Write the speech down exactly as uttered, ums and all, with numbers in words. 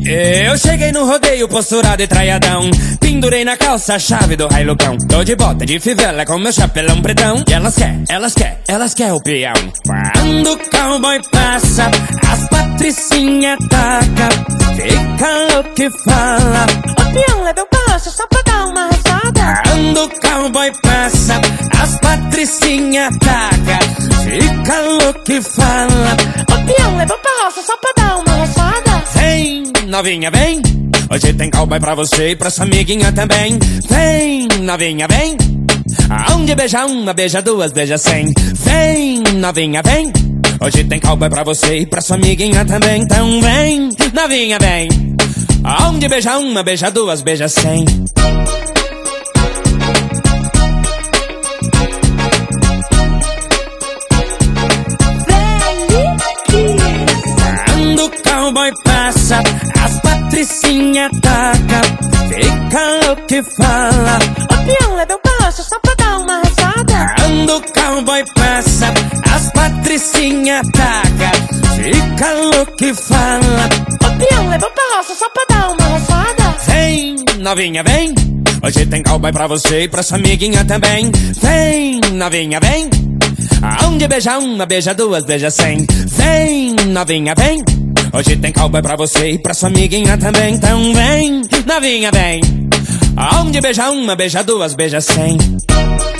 Eu cheguei no rodeio posturado e traiadão, pendurei na calça a chave do railucão. Tô de bota de fivela com meu chapelão pretão. E elas quer, elas quer, elas quer o peão. Quando o cowboy passa, as patricinha taca, fica louco e fala: o peão leva o passo só pra dar uma roçada. Quando o cowboy passa, as patricinha taca, fica louco e fala: o peão leva o passo só pra dar uma roçada. Vem, novinha, vem, hoje tem cowboy pra você e pra sua amiguinha também. Vem, novinha, vem, aonde beija uma, beija duas, beija cem. Vem, novinha, vem, hoje tem cowboy pra você e pra sua amiguinha também. Então vem, novinha, vem, aonde beija uma, beija duas, beija cem. Quando o cowboy passa, as patricinha taca, fica louco e fala: o peão leva o passo só pra dar uma roçada. Quando o cowboy passa, as patricinha taca, fica louco e fala: o peão leva o passo só pra dar uma roçada. Vem, novinha, vem, hoje tem cowboy pra você e pra sua amiguinha também. Vem, novinha, vem, aonde beija uma, beija duas, beija cem. Vem, novinha, vem, hoje tem cowboy pra você e pra sua amiguinha também. Então vem, novinha, vem, aonde beija uma, beija duas, beija cem.